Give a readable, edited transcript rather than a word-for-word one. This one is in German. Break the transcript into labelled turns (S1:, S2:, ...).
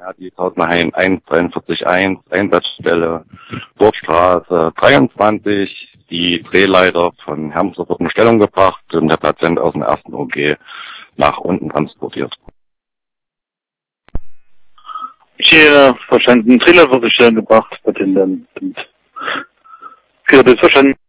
S1: Ja, die Tautenheim 1441, Einsatzstelle, Burgstraße 23. Die Drehleiter von Hermsdorf wird in Stellung gebracht und der Patient aus dem ersten OG nach unten transportiert.
S2: Verstanden. Drehleiter wird in Stellung gebracht, Patient. Verstanden.